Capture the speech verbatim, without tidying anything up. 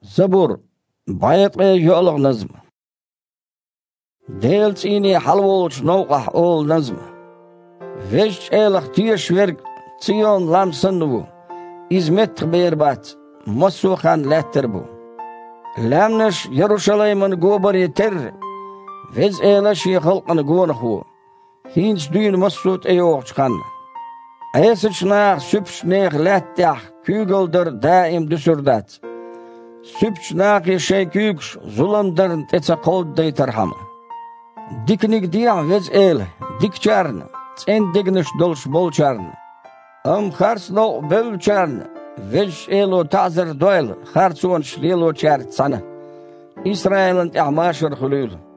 زبور بايطقي يولغ نظم ديلت إني حلولش نوقح أول نظم فيش إلخ تيش ورق تيون لام سنو إزمت بيربات مسوخان لا تربو لامنش يروشلايمن غوبر يتر فيز إلش يخلقن غونخو هينس دين مسوت أيوغش خان أيسش ناخ سبش نيخ لاتح كوغلدر دائم دسردات سبش ناخ يشي كوغش ظلم درن تيسا قود دي ترحم ديكنيك ديع فيز إل ديك چارن تين ديگنش دولش بول چارن أم خارس نو بل چارن فيش إلو تعزر دويل خارسون شليلو چار تسانه إسرائيل انت أعماشر خلول